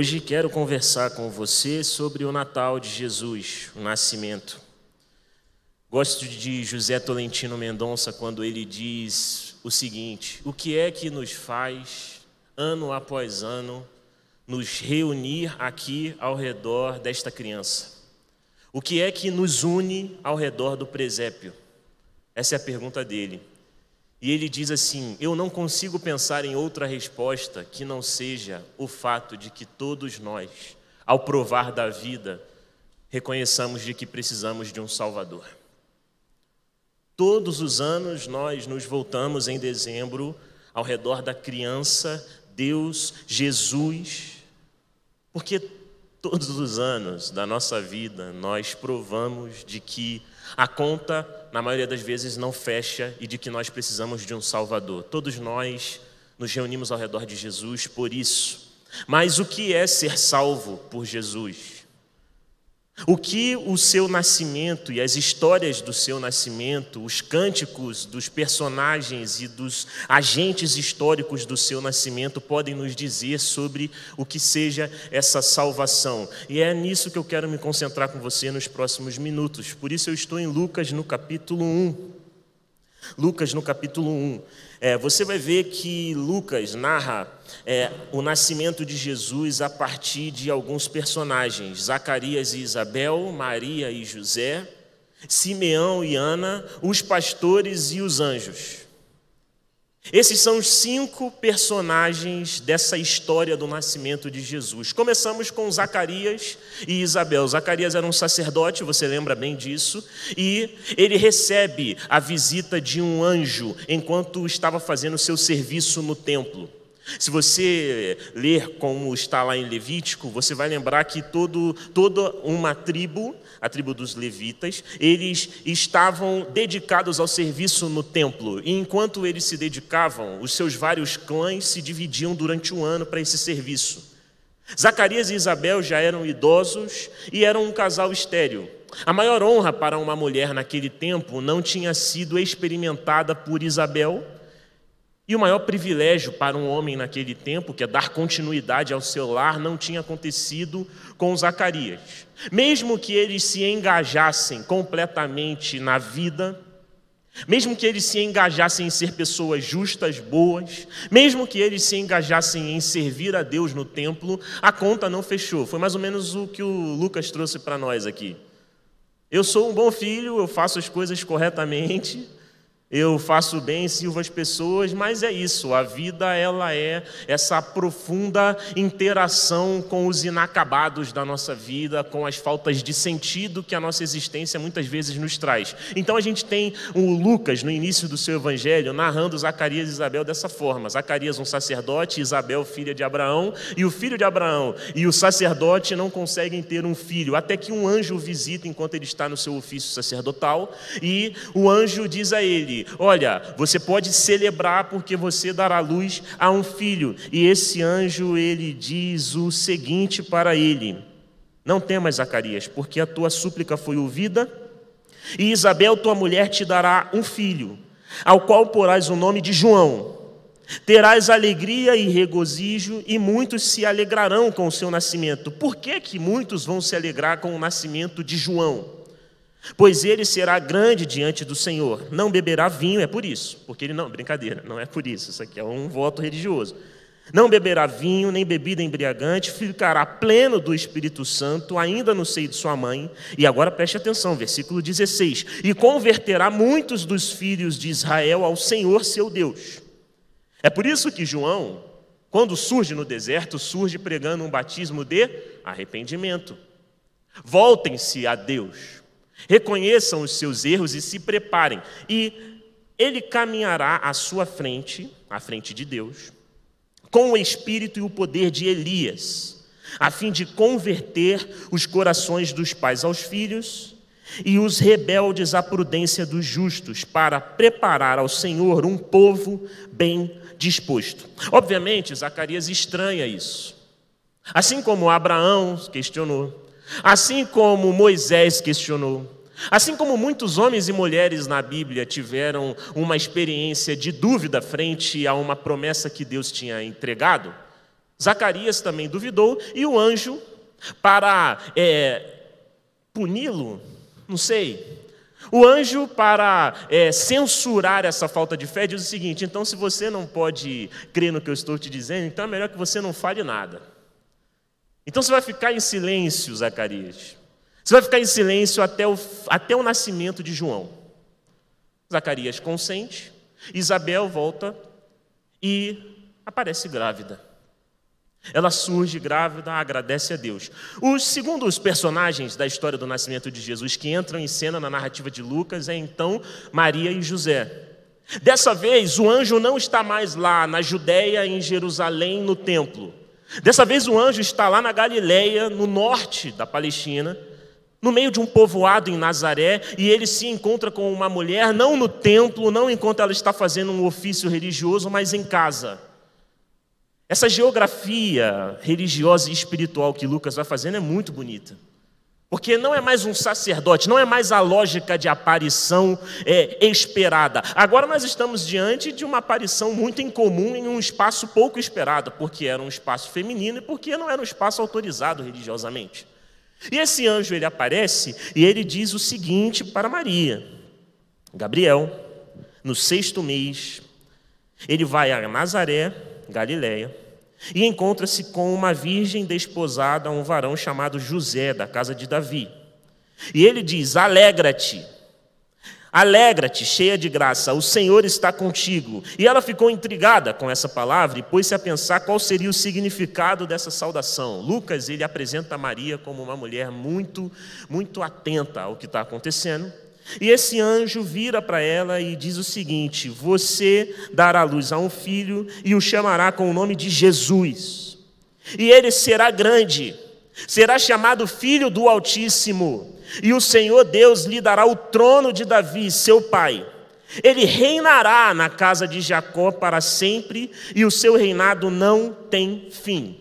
Hoje quero conversar com você sobre o Natal de Jesus, o nascimento. Gosto de José Tolentino Mendonça quando ele diz o seguinte: o que é que nos faz, ano após ano, nos reunir aqui ao redor desta criança? O que é que nos une ao redor do presépio? Essa é a pergunta dele. E ele diz assim: eu não consigo pensar em outra resposta que não seja o fato de que todos nós, ao provar da vida, reconheçamos de que precisamos de um Salvador. Todos os anos nós nos voltamos em dezembro ao redor da criança, Deus, Jesus, porque todos os anos da nossa vida nós provamos de que a conta, na maioria das vezes, não fecha e de que nós precisamos de um Salvador. Todos nós nos reunimos ao redor de Jesus por isso. Mas o que é ser salvo por Jesus? O que o seu nascimento e as histórias do seu nascimento, os cânticos dos personagens e dos agentes históricos do seu nascimento podem nos dizer sobre o que seja essa salvação? E é nisso que eu quero me concentrar com você nos próximos minutos. Por isso eu estou em Lucas no capítulo 1. Lucas no capítulo 1. Você vai ver que Lucas narra o nascimento de Jesus a partir de alguns personagens: Zacarias e Isabel, Maria e José, Simeão e Ana, os pastores e os anjos. Esses são os 5 personagens dessa história do nascimento de Jesus. Começamos com Zacarias e Isabel. Zacarias era um sacerdote, você lembra bem disso, e ele recebe a visita de um anjo enquanto estava fazendo o seu serviço no templo. Se você ler como está lá em Levítico, você vai lembrar que toda uma tribo, a tribo dos levitas, eles estavam dedicados ao serviço no templo. E enquanto eles se dedicavam, os seus vários clãs se dividiam durante um ano para esse serviço. Zacarias e Isabel já eram idosos e eram um casal estéril. A maior honra para uma mulher naquele tempo não tinha sido experimentada por Isabel. E o maior privilégio para um homem naquele tempo, que é dar continuidade ao seu lar, não tinha acontecido com Zacarias. Mesmo que eles se engajassem completamente na vida, mesmo que eles se engajassem em ser pessoas justas, boas, mesmo que eles se engajassem em servir a Deus no templo, a conta não fechou. Foi mais ou menos o que o Lucas trouxe para nós aqui. Eu sou um bom filho, eu faço as coisas corretamente, eu faço bem, sirvo as pessoas, mas é isso, a vida ela é essa profunda interação com os inacabados da nossa vida, com as faltas de sentido que a nossa existência muitas vezes nos traz. Então a gente tem o Lucas, no início do seu evangelho, narrando Zacarias e Isabel dessa forma: Zacarias um sacerdote, Isabel filha de Abraão, e o filho de Abraão e o sacerdote não conseguem ter um filho, até que um anjo o visita enquanto ele está no seu ofício sacerdotal, e o anjo diz a ele: olha, você pode celebrar porque você dará luz a um filho. E esse anjo, ele diz o seguinte para ele: não temas, Zacarias, porque a tua súplica foi ouvida, e Isabel, tua mulher, te dará um filho, ao qual porás o nome de João. Terás alegria e regozijo, e muitos se alegrarão com o seu nascimento. Por que muitos vão se alegrar com o nascimento de João? Pois ele será grande diante do Senhor, não beberá vinho, é por isso, porque ele não, brincadeira, não é por isso aqui é um voto religioso. Não beberá vinho, nem bebida embriagante, ficará pleno do Espírito Santo, ainda no seio de sua mãe. E agora preste atenção, versículo 16: e converterá muitos dos filhos de Israel ao Senhor seu Deus. É por isso que João, quando surge no deserto, surge pregando um batismo de arrependimento. Voltem-se a Deus. Reconheçam os seus erros e se preparem. E ele caminhará à sua frente, à frente de Deus, com o espírito e o poder de Elias, a fim de converter os corações dos pais aos filhos e os rebeldes à prudência dos justos, para preparar ao Senhor um povo bem disposto. Obviamente, Zacarias estranha isso. Assim como Abraão questionou, assim como Moisés questionou, assim como muitos homens e mulheres na Bíblia tiveram uma experiência de dúvida frente a uma promessa que Deus tinha entregado, Zacarias também duvidou, e o anjo, para puni-lo, não sei, o anjo, para censurar essa falta de fé, diz o seguinte: então, se você não pode crer no que eu estou te dizendo, então é melhor que você não fale nada. Então você vai ficar em silêncio, Zacarias. Você vai ficar em silêncio até o nascimento de João. Zacarias consente, Isabel volta e aparece grávida. Ela surge grávida, agradece a Deus. Segundo os personagens da história do nascimento de Jesus que entram em cena na narrativa de Lucas, é então Maria e José. Dessa vez, o anjo não está mais lá na Judéia, em Jerusalém, no templo. Dessa vez, o anjo está lá na Galileia, no norte da Palestina, no meio de um povoado em Nazaré, e ele se encontra com uma mulher, não no templo, não enquanto ela está fazendo um ofício religioso, mas em casa. Essa geografia religiosa e espiritual que Lucas vai fazendo é muito bonita. Porque não é mais um sacerdote, não é mais a lógica de aparição esperada. Agora nós estamos diante de uma aparição muito incomum em um espaço pouco esperado, porque era um espaço feminino e porque não era um espaço autorizado religiosamente. E esse anjo, ele aparece e ele diz o seguinte para Maria: Gabriel, no 6º mês, ele vai a Nazaré, Galileia, e encontra-se com uma virgem desposada a um varão chamado José, da casa de Davi. E ele diz: alegra-te, cheia de graça, o Senhor está contigo. E ela ficou intrigada com essa palavra e pôs-se a pensar qual seria o significado dessa saudação. Lucas, ele apresenta Maria como uma mulher muito, muito atenta ao que está acontecendo. E esse anjo vira para ela e diz o seguinte: você dará à luz a um filho e o chamará com o nome de Jesus. E ele será grande, será chamado Filho do Altíssimo. E o Senhor Deus lhe dará o trono de Davi, seu pai. Ele reinará na casa de Jacó para sempre, e o seu reinado não tem fim.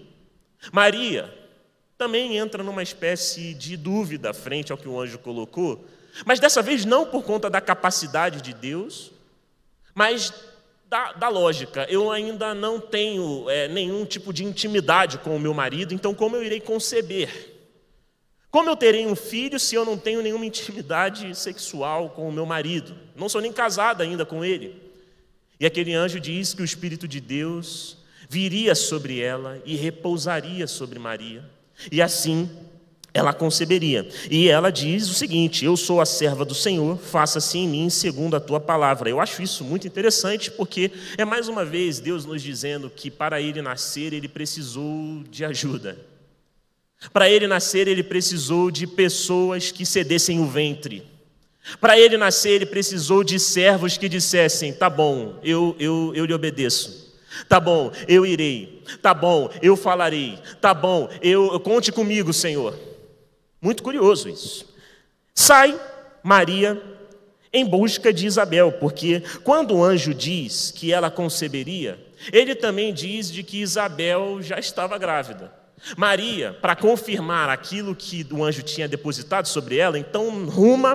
Maria também entra numa espécie de dúvida frente ao que o anjo colocou, mas dessa vez não por conta da capacidade de Deus, mas da lógica. Eu ainda não tenho nenhum tipo de intimidade com o meu marido, então como eu irei conceber? Como eu terei um filho se eu não tenho nenhuma intimidade sexual com o meu marido? Não sou nem casada ainda com ele. E aquele anjo diz que o Espírito de Deus viria sobre ela e repousaria sobre Maria, e assim ela conceberia. E ela diz o seguinte: eu sou a serva do Senhor, faça-se em mim segundo a tua palavra. Eu acho isso muito interessante, porque é mais uma vez Deus nos dizendo que para ele nascer, ele precisou de ajuda. Para ele nascer, ele precisou de pessoas que cedessem o ventre. Para ele nascer, ele precisou de servos que dissessem: tá bom, eu lhe obedeço. Tá bom, eu irei. Tá bom, eu falarei. Tá bom, conte comigo, Senhor. Muito curioso isso. Sai Maria em busca de Isabel, porque quando o anjo diz que ela conceberia, ele também diz de que Isabel já estava grávida. Maria, para confirmar aquilo que o anjo tinha depositado sobre ela, então ruma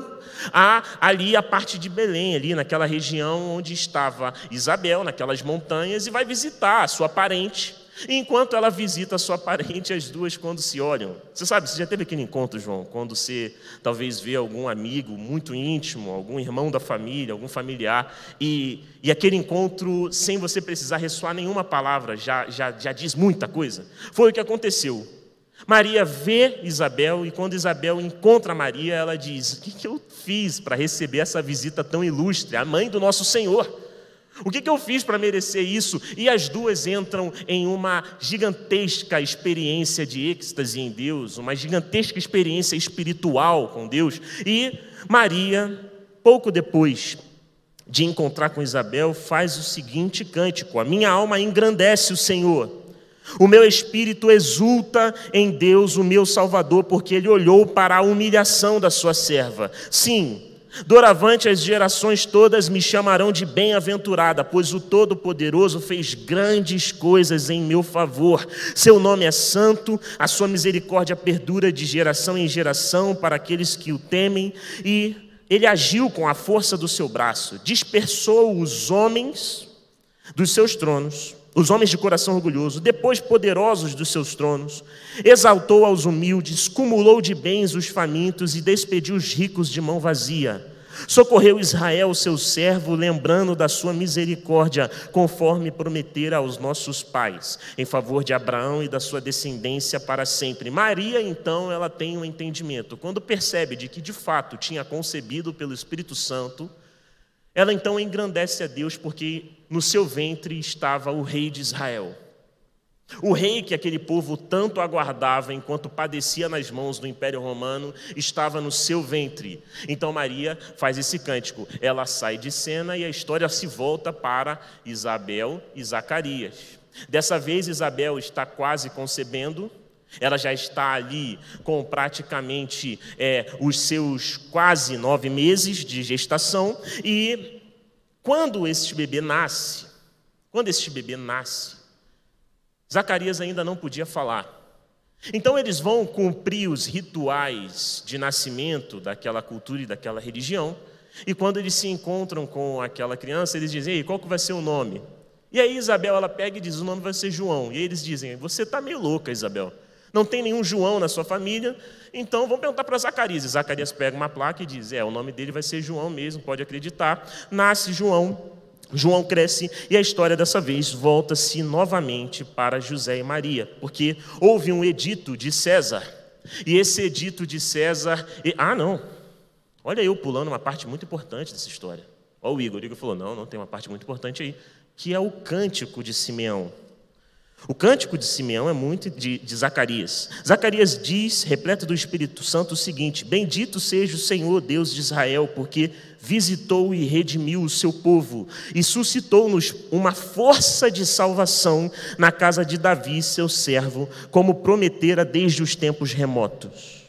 ali a parte de Belém, ali naquela região onde estava Isabel, naquelas montanhas, e vai visitar a sua parente. E enquanto ela visita a sua parente, as duas quando se olham. Você sabe, você já teve aquele encontro, João, quando você talvez vê algum amigo muito íntimo, algum irmão da família, algum familiar, e aquele encontro, sem você precisar ressoar nenhuma palavra, já diz muita coisa? Foi o que aconteceu. Maria vê Isabel, e quando Isabel encontra Maria, ela diz: o que eu fiz para receber essa visita tão ilustre, a mãe do nosso Senhor? O que eu fiz para merecer isso? E as duas entram em uma gigantesca experiência de êxtase em Deus, uma gigantesca experiência espiritual com Deus. E Maria, pouco depois de encontrar com Isabel, faz o seguinte cântico: a minha alma engrandece o Senhor, o meu espírito exulta em Deus, o meu Salvador, porque Ele olhou para a humilhação da sua serva. Sim, doravante as gerações todas me chamarão de bem-aventurada, pois o Todo-Poderoso fez grandes coisas em meu favor. Seu nome é santo, a sua misericórdia perdura de geração em geração para aqueles que o temem, e Ele agiu com a força do seu braço, dispersou os homens dos seus tronos, os homens de coração orgulhoso, depois poderosos dos seus tronos, exaltou aos humildes, cumulou de bens os famintos e despediu os ricos de mão vazia. Socorreu Israel, seu servo, lembrando da sua misericórdia, conforme prometera aos nossos pais, em favor de Abraão e da sua descendência para sempre. Maria, então, ela tem um entendimento. Quando percebe de que, de fato, tinha concebido pelo Espírito Santo, ela então engrandece a Deus, porque no seu ventre estava o rei de Israel. O rei que aquele povo tanto aguardava enquanto padecia nas mãos do Império Romano estava no seu ventre. Então Maria faz esse cântico. Ela sai de cena e a história se volta para Isabel e Zacarias. Dessa vez Isabel está quase concebendo. Ela já está ali com praticamente os seus quase 9 meses de gestação. E quando este bebê nasce, Zacarias ainda não podia falar. Então eles vão cumprir os rituais de nascimento daquela cultura e daquela religião. E quando eles se encontram com aquela criança, eles dizem: ei, qual que vai ser o nome? E aí Isabel, ela pega e diz: o nome vai ser João. E aí eles dizem: você está meio louca, Isabel. Não tem nenhum João na sua família, então vamos perguntar para Zacarias. E Zacarias pega uma placa e diz: o nome dele vai ser João mesmo, pode acreditar. Nasce João. João cresce e a história dessa vez volta-se novamente para José e Maria, porque houve um edito de César, e esse edito de César... olha eu pulando uma parte muito importante dessa história. Olha o Igor falou, não tem uma parte muito importante aí, que é o cântico de Simeão. O cântico de Simeão é muito de Zacarias. Zacarias diz, repleto do Espírito Santo, o seguinte: bendito seja o Senhor Deus de Israel, porque visitou e redimiu o seu povo e suscitou-nos uma força de salvação na casa de Davi, seu servo, como prometera desde os tempos remotos.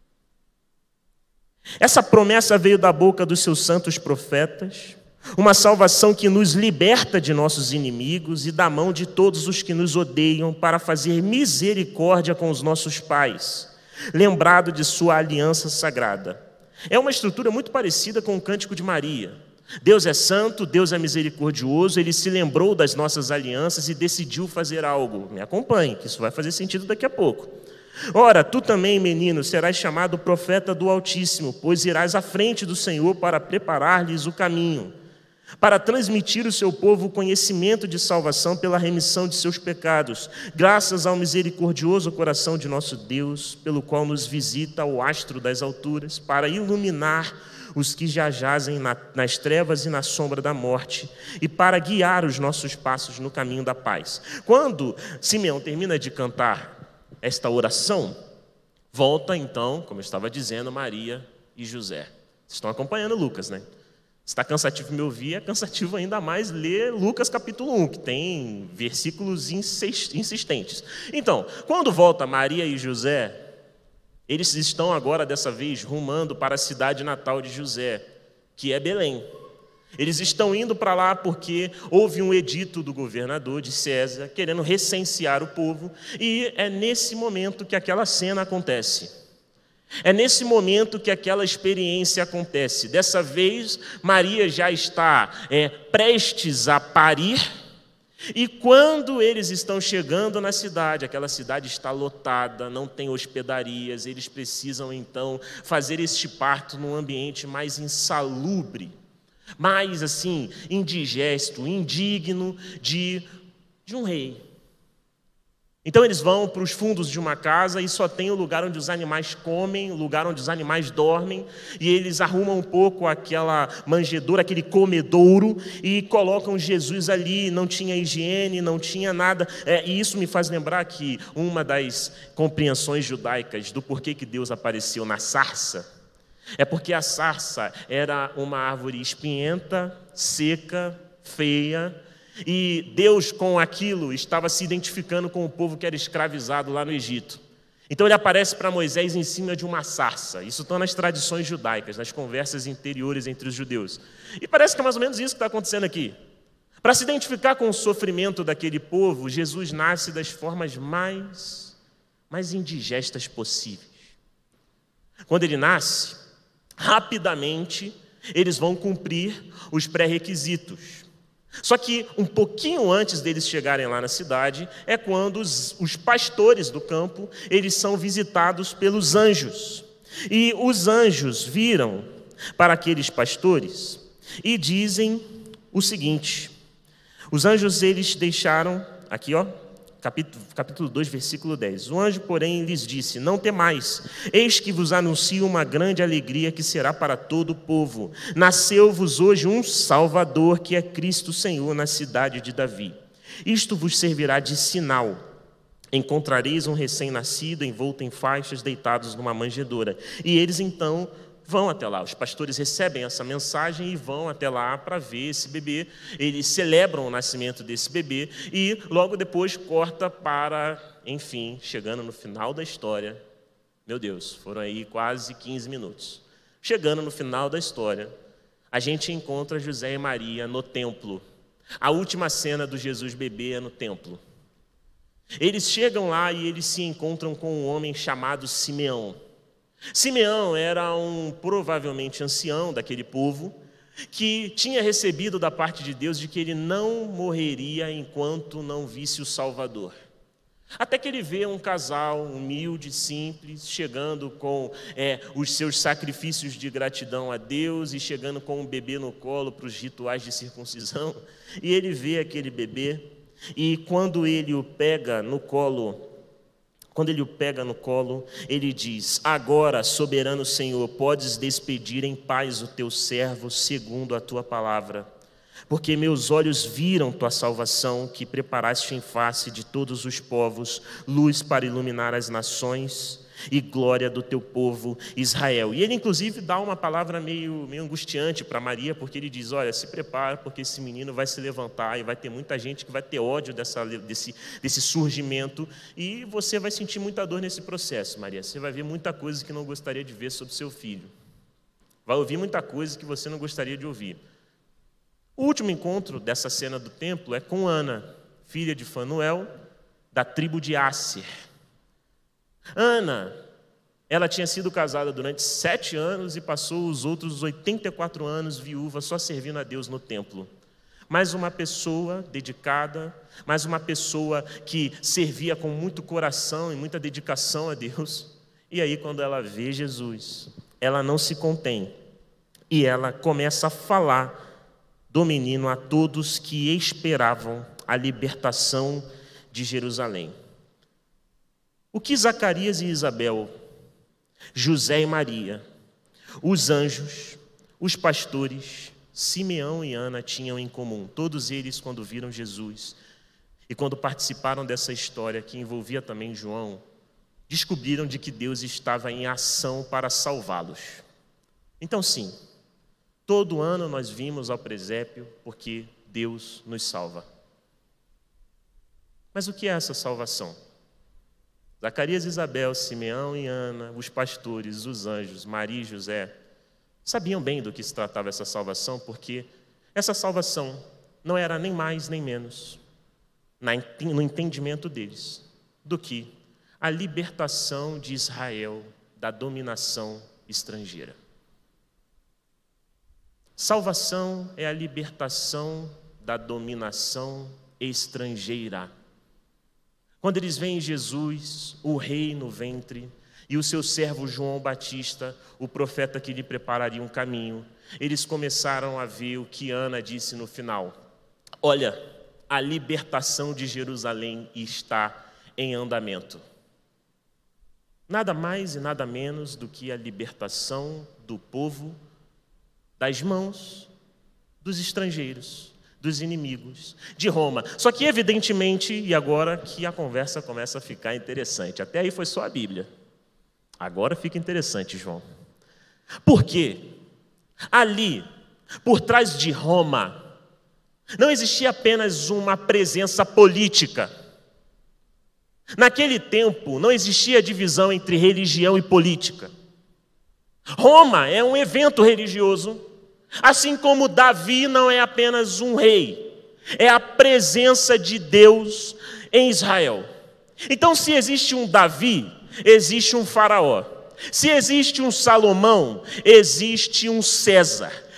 Essa promessa veio da boca dos seus santos profetas, uma salvação que nos liberta de nossos inimigos e da mão de todos os que nos odeiam, para fazer misericórdia com os nossos pais, lembrado de sua aliança sagrada. É uma estrutura muito parecida com o cântico de Maria. Deus é santo, Deus é misericordioso, Ele se lembrou das nossas alianças e decidiu fazer algo. Me acompanhe, que isso vai fazer sentido daqui a pouco. Ora, tu também, menino, serás chamado profeta do Altíssimo, pois irás à frente do Senhor para preparar-lhes o caminho, para transmitir ao seu povo o conhecimento de salvação pela remissão de seus pecados, graças ao misericordioso coração de nosso Deus, pelo qual nos visita o astro das alturas, para iluminar os que já jazem nas trevas e na sombra da morte, e para guiar os nossos passos no caminho da paz. Quando Simeão termina de cantar esta oração, volta então, como eu estava dizendo, Maria e José. Vocês estão acompanhando Lucas, né? Se está cansativo me ouvir, é cansativo ainda mais ler Lucas capítulo 1, que tem versículos insistentes. Então, quando volta Maria e José, eles estão agora, dessa vez, rumando para a cidade natal de José, que é Belém. Eles estão indo para lá porque houve um edito do governador de César, querendo recensear o povo, e é nesse momento que aquela cena acontece. É nesse momento que aquela experiência acontece. Dessa vez, Maria já está prestes a parir, e quando eles estão chegando na cidade, aquela cidade está lotada, não tem hospedarias, eles precisam então fazer este parto num ambiente mais insalubre, mais assim, indigesto, indigno de um rei. Então eles vão para os fundos de uma casa e só tem o lugar onde os animais comem, o lugar onde os animais dormem, e eles arrumam um pouco aquela manjedoura, aquele comedouro, e colocam Jesus ali. Não tinha higiene, não tinha nada, e isso me faz lembrar que uma das compreensões judaicas do porquê que Deus apareceu na sarça, é porque a sarça era uma árvore espinhenta, seca, feia, e Deus, com aquilo, estava se identificando com o povo que era escravizado lá no Egito. Então ele aparece para Moisés em cima de uma sarça. Isso está nas tradições judaicas, nas conversas interiores entre os judeus. E parece que é mais ou menos isso que está acontecendo aqui. Para se identificar com o sofrimento daquele povo, Jesus nasce das formas mais indigestas possíveis. Quando ele nasce, rapidamente eles vão cumprir os pré-requisitos. Só que um pouquinho antes deles chegarem lá na cidade, é quando os pastores do campo, eles são visitados pelos anjos. E os anjos viram para aqueles pastores e dizem o seguinte: os anjos, eles deixaram, aqui capítulo 2, versículo 10. O anjo, porém, lhes disse: não temais, eis que vos anuncio uma grande alegria que será para todo o povo. Nasceu-vos hoje um Salvador, que é Cristo Senhor, na cidade de Davi. Isto vos servirá de sinal. Encontrareis um recém-nascido envolto em faixas, deitados numa manjedoura. E eles então vão até lá. Os pastores recebem essa mensagem e vão até lá para ver esse bebê. Eles celebram o nascimento desse bebê e logo depois corta para, enfim, chegando no final da história. Meu Deus, foram aí quase 15 minutos. Chegando no final da história, a gente encontra José e Maria no templo. A última cena do Jesus bebê é no templo. Eles chegam lá e eles se encontram com um homem chamado Simeão. Simeão era provavelmente ancião daquele povo, que tinha recebido da parte de Deus de que ele não morreria enquanto não visse o Salvador. Até que ele vê um casal humilde, simples, chegando com os seus sacrifícios de gratidão a Deus e chegando com um bebê no colo para os rituais de circuncisão. E ele vê aquele bebê e quando ele o pega no colo, ele diz: agora, soberano Senhor, podes despedir em paz o teu servo segundo a tua palavra. Porque meus olhos viram tua salvação, que preparaste em face de todos os povos, luz para iluminar as nações e glória do teu povo Israel. E ele inclusive dá uma palavra meio angustiante para Maria, porque ele diz: olha, se prepara, porque esse menino vai se levantar e vai ter muita gente que vai ter ódio desse surgimento, e você vai sentir muita dor nesse processo, Maria. Você vai ver muita coisa que não gostaria de ver sobre seu filho, vai ouvir muita coisa que você não gostaria de ouvir. O último encontro dessa cena do templo é com Ana, filha de Fanuel, da tribo de Asser. Ana, ela tinha sido casada durante 7 anos e passou os outros 84 anos viúva, só servindo a Deus no templo. Mais uma pessoa dedicada, mais uma pessoa que servia com muito coração e muita dedicação a Deus. E aí, quando ela vê Jesus, ela não se contém e ela começa a falar do menino a todos que esperavam a libertação de Jerusalém. O que Zacarias e Isabel, José e Maria, os anjos, os pastores, Simeão e Ana tinham em comum? Todos eles, quando viram Jesus e quando participaram dessa história que envolvia também João, descobriram de que Deus estava em ação para salvá-los. Então, sim, todo ano nós vimos ao presépio porque Deus nos salva. Mas o que é essa salvação? Zacarias, Isabel, Simeão e Ana, os pastores, os anjos, Maria e José, sabiam bem do que se tratava essa salvação, porque essa salvação não era nem mais nem menos, no entendimento deles, do que a libertação de Israel da dominação estrangeira. Salvação é a libertação da dominação estrangeira. Quando eles veem Jesus, o rei no ventre, e o seu servo João Batista, o profeta que lhe prepararia um caminho, eles começaram a ver o que Ana disse no final: olha, a libertação de Jerusalém está em andamento. Nada mais e nada menos do que a libertação do povo das mãos dos estrangeiros, dos inimigos de Roma. Só que evidentemente, e agora que a conversa começa a ficar interessante, até aí foi só a Bíblia, agora fica interessante, João. Por quê? Ali, por trás de Roma, não existia apenas uma presença política. Naquele tempo não existia divisão entre religião e política. Roma é um evento religioso, assim como Davi não é apenas um rei, é a presença de Deus em Israel. Então, se existe um Davi, existe um faraó. Se existe um Salomão, existe um César.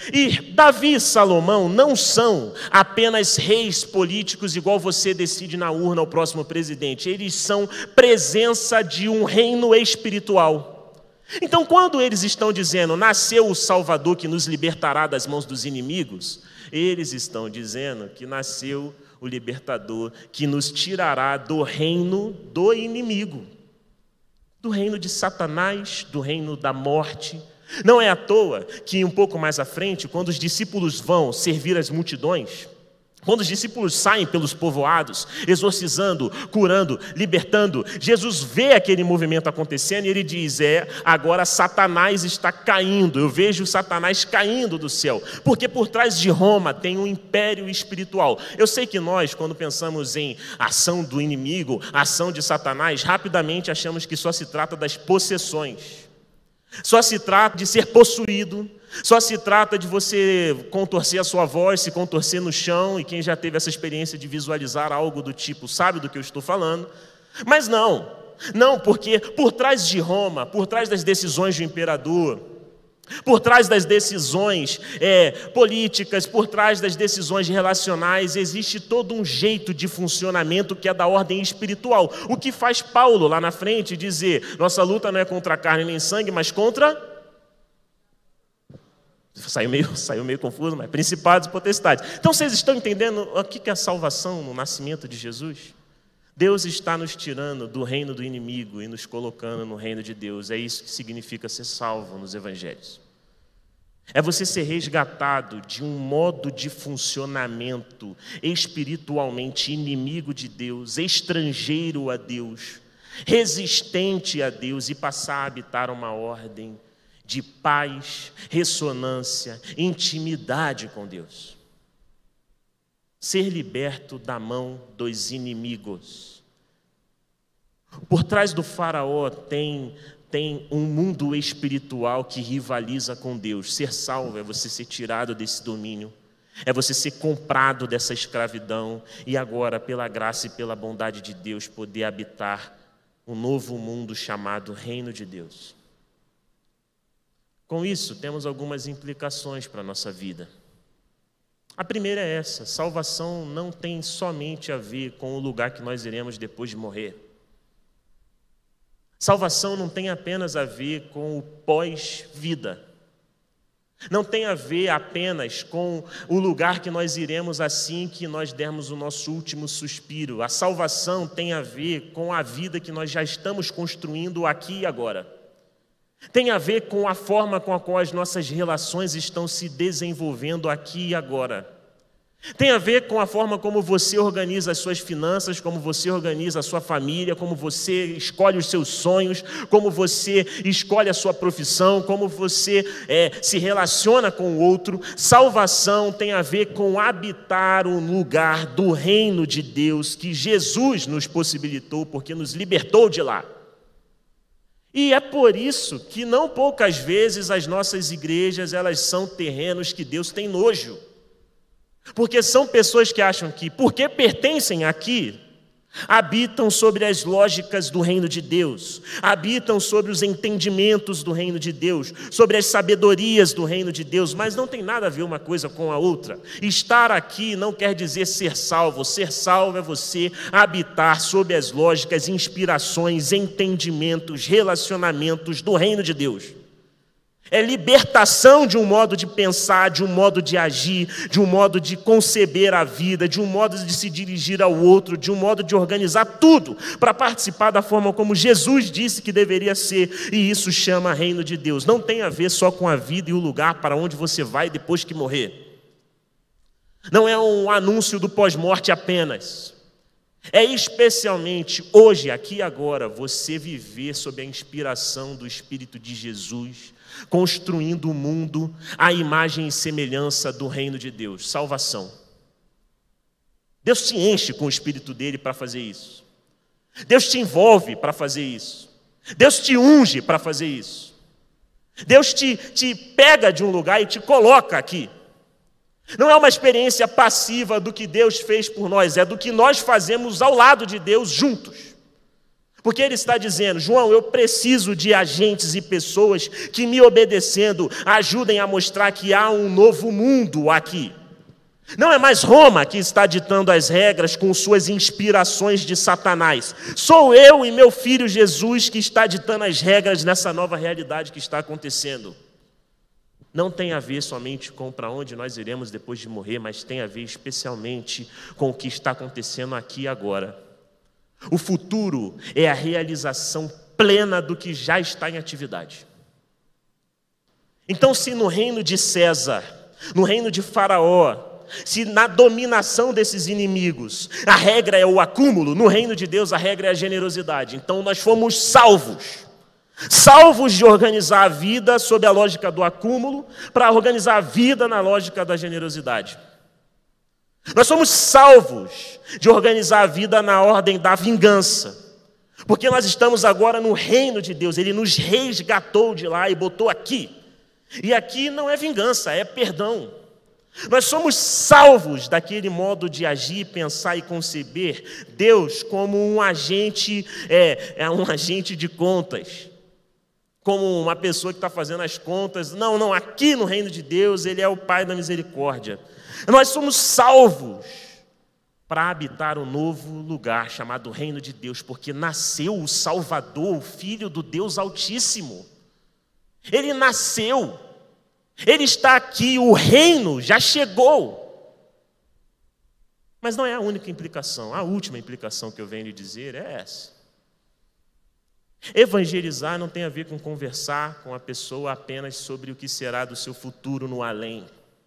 E Davi e Salomão não são apenas reis políticos igual você decide na urna o próximo presidente. Eles são presença de um reino espiritual. Então, quando eles estão dizendo, nasceu o Salvador que nos libertará das mãos dos inimigos, eles estão dizendo que nasceu o libertador que nos tirará do reino do inimigo, do reino de Satanás, do reino da morte. Não é à toa que um pouco mais à frente, quando os discípulos vão servir as multidões, quando os discípulos saem pelos povoados, exorcizando, curando, libertando, Jesus vê aquele movimento acontecendo e ele diz, agora Satanás está caindo, eu vejo Satanás caindo do céu, porque por trás de Roma tem um império espiritual. Eu sei que nós, quando pensamos em ação do inimigo, ação de Satanás, rapidamente achamos que só se trata das possessões, só se trata de ser possuído, só se trata de você contorcer a sua voz, se contorcer no chão, e quem já teve essa experiência de visualizar algo do tipo sabe do que eu estou falando. Mas não, porque por trás de Roma, por trás das decisões do imperador, por trás das decisões políticas, por trás das decisões relacionais, existe todo um jeito de funcionamento que é da ordem espiritual. O que faz Paulo lá na frente dizer, nossa luta não é contra a carne nem sangue, mas contra... Saiu meio confuso, mas principados e potestades. Então vocês estão entendendo o que é a salvação no nascimento de Jesus? Deus está nos tirando do reino do inimigo e nos colocando no reino de Deus. É isso que significa ser salvo nos evangelhos. É você ser resgatado de um modo de funcionamento espiritualmente inimigo de Deus, estrangeiro a Deus, resistente a Deus e passar a habitar uma ordem de paz, ressonância, intimidade com Deus. Ser liberto da mão dos inimigos. Por trás do faraó tem um mundo espiritual que rivaliza com Deus. Ser salvo é você ser tirado desse domínio, é você ser comprado dessa escravidão e agora, pela graça e pela bondade de Deus, poder habitar um novo mundo chamado Reino de Deus. Com isso, temos algumas implicações para a nossa vida. A primeira é essa: salvação não tem somente a ver com o lugar que nós iremos depois de morrer. Salvação não tem apenas a ver com o pós-vida. Não tem a ver apenas com o lugar que nós iremos assim que nós dermos o nosso último suspiro. A salvação tem a ver com a vida que nós já estamos construindo aqui e agora. Tem a ver com a forma com a qual as nossas relações estão se desenvolvendo aqui e agora. Tem a ver com a forma como você organiza as suas finanças, como você organiza a sua família, como você escolhe os seus sonhos, como você escolhe a sua profissão, como você se relaciona com o outro. Salvação tem a ver com habitar um lugar do reino de Deus que Jesus nos possibilitou, porque nos libertou de lá. E é por isso que não poucas vezes as nossas igrejas, elas são terrenos que Deus tem nojo. Porque são pessoas que acham que, porque pertencem aqui, habitam sobre as lógicas do reino de Deus, habitam sobre os entendimentos do reino de Deus, sobre as sabedorias do reino de Deus, mas não tem nada a ver uma coisa com a outra. Estar aqui não quer dizer ser salvo é você habitar sob as lógicas, inspirações, entendimentos, relacionamentos do reino de Deus. É libertação de um modo de pensar, de um modo de agir, de um modo de conceber a vida, de um modo de se dirigir ao outro, de um modo de organizar tudo para participar da forma como Jesus disse que deveria ser. E isso chama reino de Deus. Não tem a ver só com a vida e o lugar para onde você vai depois que morrer. Não é um anúncio do pós-morte apenas. É especialmente hoje, aqui e agora, você viver sob a inspiração do Espírito de Jesus, construindo o mundo à imagem e semelhança do reino de Deus. Salvação. Deus te enche com o Espírito dele para fazer isso. Deus te envolve para fazer isso. Deus te unge para fazer isso. Deus te pega de um lugar e te coloca aqui. Não é uma experiência passiva do que Deus fez por nós, é do que nós fazemos ao lado de Deus juntos. Porque ele está dizendo: João, eu preciso de agentes e pessoas que, me obedecendo, ajudem a mostrar que há um novo mundo aqui. Não é mais Roma que está ditando as regras com suas inspirações de Satanás. Sou eu e meu filho Jesus que está ditando as regras nessa nova realidade que está acontecendo. Não tem a ver somente com para onde nós iremos depois de morrer, mas tem a ver especialmente com o que está acontecendo aqui e agora. O futuro é a realização plena do que já está em atividade. Então, se no reino de César, no reino de Faraó, se na dominação desses inimigos a regra é o acúmulo, no reino de Deus a regra é a generosidade. Então nós fomos salvos de organizar a vida sob a lógica do acúmulo para organizar a vida na lógica da generosidade. Nós somos salvos de organizar a vida na ordem da vingança, porque nós estamos agora no reino de Deus. Ele nos resgatou de lá e botou aqui. E aqui não é vingança, é perdão. Nós somos salvos daquele modo de agir, pensar e conceber Deus como um agente, um agente de contas, como uma pessoa que está fazendo as contas. Não, aqui no reino de Deus Ele é o Pai da misericórdia. Nós somos salvos para habitar um novo lugar chamado Reino de Deus, porque nasceu o Salvador, o Filho do Deus Altíssimo. Ele nasceu. Ele está aqui, o reino já chegou. Mas não é a única implicação. A última implicação que eu venho lhe dizer é essa. Evangelizar não tem a ver com conversar com a pessoa apenas sobre o que será do seu futuro no além.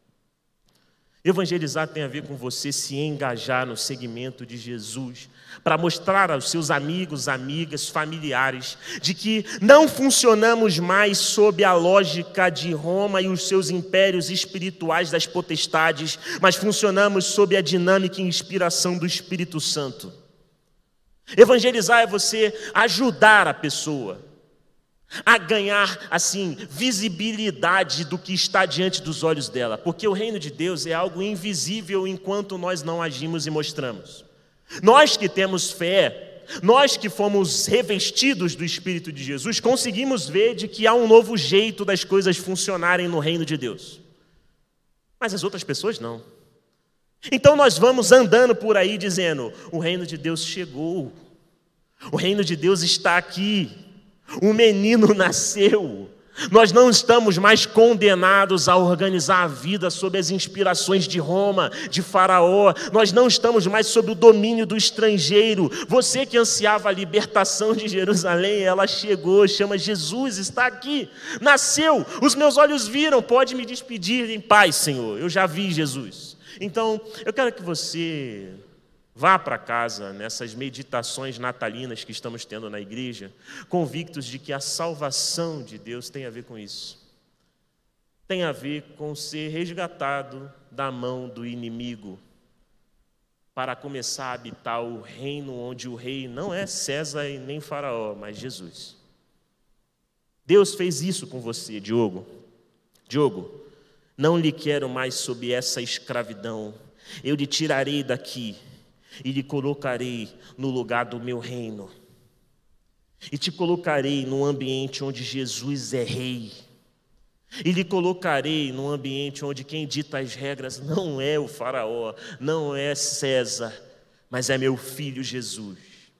Evangelizar tem a ver com você se engajar no segmento de Jesus, para mostrar aos seus amigos, amigas, familiares, de que não funcionamos mais sob a lógica de Roma e os seus impérios espirituais das potestades, mas funcionamos sob a dinâmica e inspiração do Espírito Santo. Evangelizar é você ajudar a pessoa a ganhar, assim, visibilidade do que está diante dos olhos dela, porque o reino de Deus é algo invisível enquanto nós não agimos e mostramos. Nós que temos fé, nós que fomos revestidos do Espírito de Jesus, conseguimos ver de que há um novo jeito das coisas funcionarem no reino de Deus. Mas as outras pessoas não. Então nós vamos andando por aí dizendo: o reino de Deus chegou, o reino de Deus está aqui, o menino nasceu. Nós não estamos mais condenados a organizar a vida sob as inspirações de Roma, de Faraó. Nós não estamos mais sob o domínio do estrangeiro. Você que ansiava a libertação de Jerusalém, ela chegou, chama Jesus, está aqui, nasceu. Os meus olhos viram, pode me despedir em paz, Senhor. Eu já vi Jesus. Então, eu quero que você vá para casa nessas meditações natalinas que estamos tendo na igreja, convictos de que a salvação de Deus tem a ver com isso. Tem a ver com ser resgatado da mão do inimigo para começar a habitar o reino onde o rei não é César e nem Faraó, mas Jesus. Deus fez isso com você, Diogo. Diogo, não lhe quero mais sob essa escravidão. Eu lhe tirarei daqui e lhe colocarei no lugar do meu reino. E te colocarei num ambiente onde Jesus é rei. E lhe colocarei num ambiente onde quem dita as regras não é o Faraó, não é César, mas é meu filho Jesus.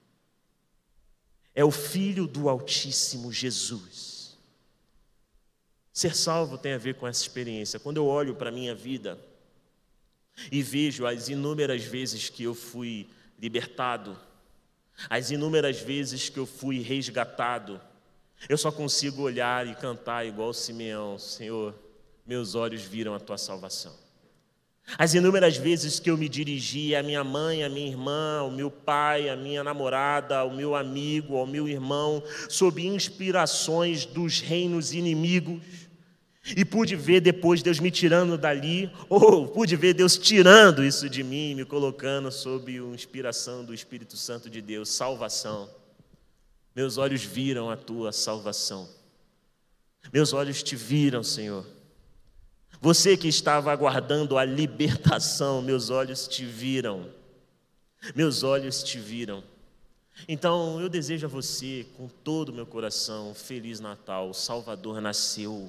É o Filho do Altíssimo Jesus. Ser salvo tem a ver com essa experiência. Quando eu olho para a minha vida e vejo as inúmeras vezes que eu fui libertado, as inúmeras vezes que eu fui resgatado, eu só consigo olhar e cantar igual Simeão: Senhor, meus olhos viram a tua salvação. As inúmeras vezes que eu me dirigi à minha mãe, à minha irmã, ao meu pai, à minha namorada, ao meu amigo, ao meu irmão, sob inspirações dos reinos inimigos, e pude ver depois Deus me tirando dali, ou pude ver Deus tirando isso de mim e me colocando sob a inspiração do Espírito Santo de Deus. Salvação. Meus olhos viram a tua salvação. Meus olhos te viram, Senhor. Você que estava aguardando a libertação, meus olhos te viram. Meus olhos te viram. Então, eu desejo a você, com todo o meu coração, Feliz Natal, o Salvador nasceu.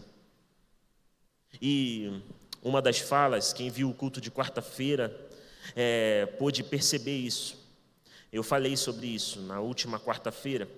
E uma das falas, quem viu o culto de quarta-feira, pôde perceber isso. Eu falei sobre isso na última quarta-feira.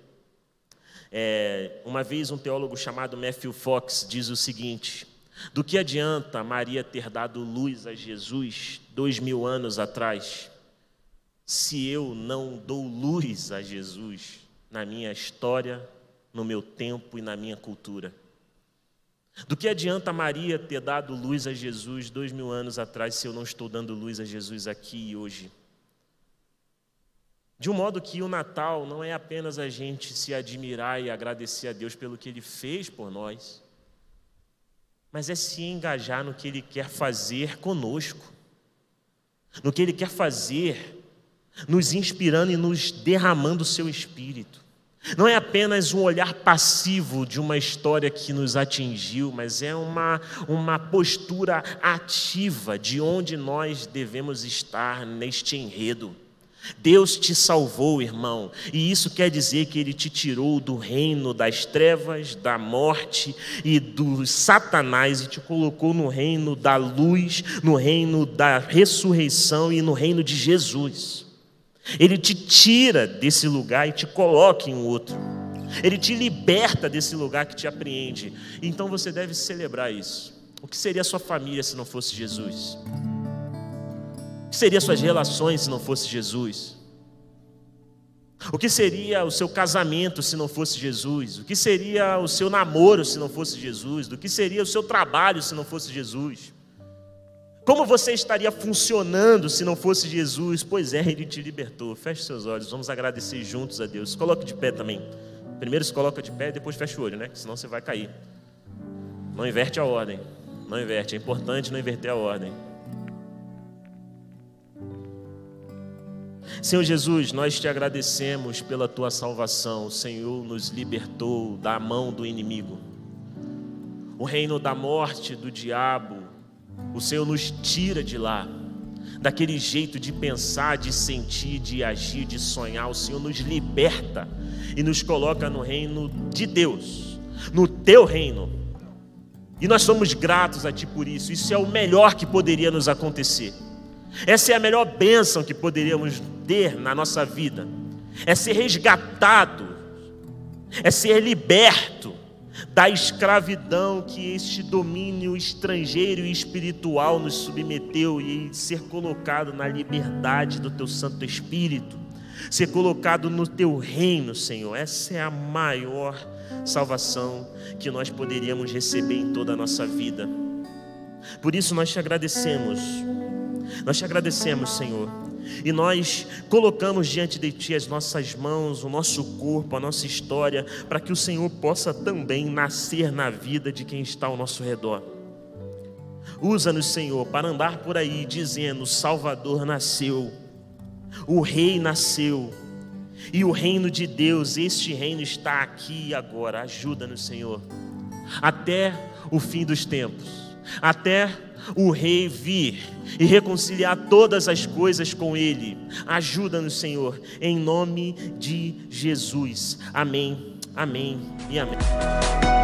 Uma vez um teólogo chamado Matthew Fox diz o seguinte: do que adianta Maria ter dado luz a Jesus 2000 anos atrás, se eu não dou luz a Jesus na minha história, no meu tempo e na minha cultura? Do que adianta Maria ter dado luz a Jesus 2000 anos atrás, se eu não estou dando luz a Jesus aqui e hoje? De um modo que o Natal não é apenas a gente se admirar e agradecer a Deus pelo que Ele fez por nós, mas é se engajar no que Ele quer fazer conosco, no que Ele quer fazer, nos inspirando e nos derramando o seu Espírito. Não é apenas um olhar passivo de uma história que nos atingiu, mas é uma postura ativa de onde nós devemos estar neste enredo. Deus te salvou, irmão, e isso quer dizer que Ele te tirou do reino das trevas, da morte e do Satanás e te colocou no reino da luz, no reino da ressurreição e no reino de Jesus. Ele te tira desse lugar e te coloca em outro. Ele te liberta desse lugar que te apreende. Então você deve celebrar isso. O que seria a sua família se não fosse Jesus? O que seriam suas relações se não fosse Jesus? O que seria o seu casamento se não fosse Jesus? O que seria o seu namoro se não fosse Jesus? O que seria o seu trabalho se não fosse Jesus? Como você estaria funcionando se não fosse Jesus? Pois é, Ele te libertou. Feche seus olhos, vamos agradecer juntos a Deus. Se coloque de pé também. Primeiro se coloca de pé, depois fecha o olho, né? Senão você vai cair. Não inverte a ordem. Não inverte, é importante não inverter a ordem. Senhor Jesus, nós te agradecemos pela tua salvação. O Senhor nos libertou da mão do inimigo. O reino da morte, do diabo, o Senhor nos tira de lá. Daquele jeito de pensar, de sentir, de agir, de sonhar. O Senhor nos liberta e nos coloca no reino de Deus, no teu reino. E nós somos gratos a ti por isso. Isso é o melhor que poderia nos acontecer. Essa é a melhor bênção que poderíamos ter na nossa vida. É ser resgatado, é ser liberto da escravidão que este domínio estrangeiro e espiritual nos submeteu e ser colocado na liberdade do teu Santo Espírito, ser colocado no teu reino, Senhor. Essa é a maior salvação que nós poderíamos receber em toda a nossa vida. Por isso nós te agradecemos. Nós te agradecemos, Senhor, e nós colocamos diante de Ti as nossas mãos, o nosso corpo, a nossa história, para que o Senhor possa também nascer na vida de quem está ao nosso redor. Usa-nos, Senhor, para andar por aí dizendo: o Salvador nasceu, o Rei nasceu, e o reino de Deus, este reino está aqui e agora. Ajuda-nos, Senhor, até o fim dos tempos, até o Rei vir e reconciliar todas as coisas com Ele. Ajuda-nos, Senhor, em nome de Jesus. Amém, amém e amém.